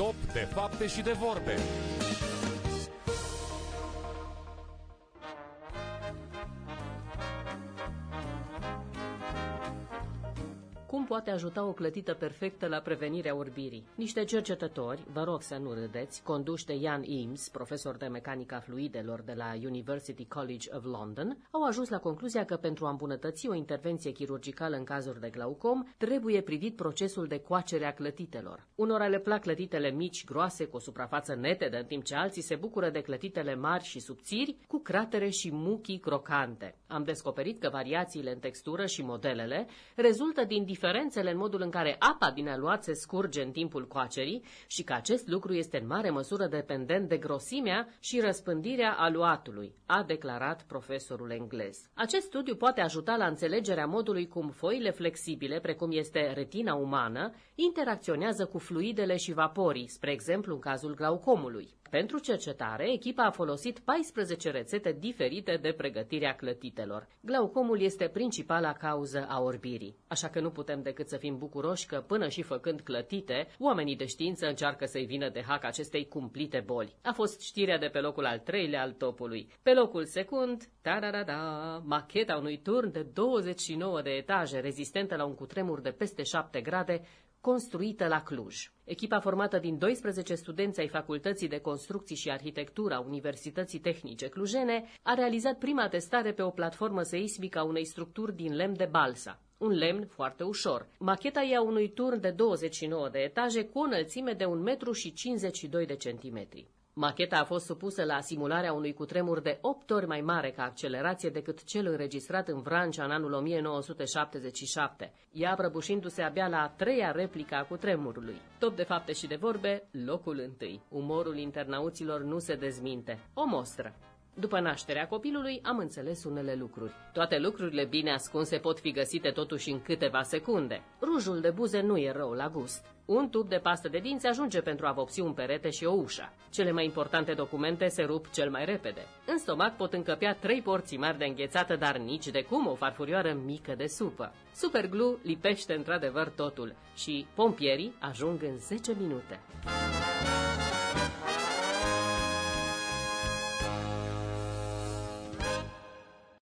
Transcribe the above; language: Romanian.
Top de fapte și de vorbe. Cum poate ajuta o clătită perfectă la prevenirea orbirii? Niște cercetători, vă rog să nu râdeți, conduși de Ian Eames, profesor de mecanică a fluidelor de la University College of London, au ajuns la concluzia că pentru a îmbunătăți o intervenție chirurgicală în cazuri de glaucom, trebuie privit procesul de coacere a clătitelor. Unora le plac clătitele mici, groase, cu o suprafață netedă, în timp ce alții se bucură de clătitele mari și subțiri, cu cratere și muchii crocante. Am descoperit că variațiile în textură și modelele rezultă din diferențele în modul în care apa din aluat se scurge în timpul coacerii și că acest lucru este în mare măsură dependent de grosimea și răspândirea aluatului, a declarat profesorul englez. Acest studiu poate ajuta la înțelegerea modului cum foile flexibile, precum este retina umană, interacționează cu fluidele și vaporii, spre exemplu în cazul glaucomului. Pentru cercetare, echipa a folosit 14 rețete diferite de pregătire a clătitelor. Glaucomul este principala cauză a orbirii, așa că nu putem decât să fim bucuroși că, până și făcând clătite, oamenii de știință încearcă să-i vină de hac acestei cumplite boli. A fost știrea de pe locul al 3-lea al topului. Pe locul secund, macheta unui turn de 29 de etaje, rezistentă la un cutremur de peste 7 grade, construită la Cluj. Echipa formată din 12 studenți ai Facultății de Construcții și Arhitectură a Universității Tehnice Clujene a realizat prima testare pe o platformă seismică a unei structuri din lemn de balsa. Un lemn foarte ușor. Macheta e a unui turn de 29 de etaje cu o înălțime de 1,52 m. Macheta a fost supusă la simularea unui cutremur de 8 ori mai mare ca accelerație decât cel înregistrat în Vrancea în anul 1977, ea prăbușindu-se abia la a 3-a replică a cutremurului. Top de fapte și de vorbe, locul 1. Umorul internauților nu se dezminte. O mostră. După nașterea copilului am înțeles unele lucruri. Toate lucrurile bine ascunse pot fi găsite totuși în câteva secunde. Rujul de buze nu e rău la gust. Un tub de pastă de dinți ajunge pentru a vopsi un perete și o ușă. Cele mai importante documente se rup cel mai repede. În stomac pot încăpea 3 porții mari de înghețată, dar nici de cum o farfurioară mică de supă. Superglue lipește într-adevăr totul și pompierii ajung în 10 minute.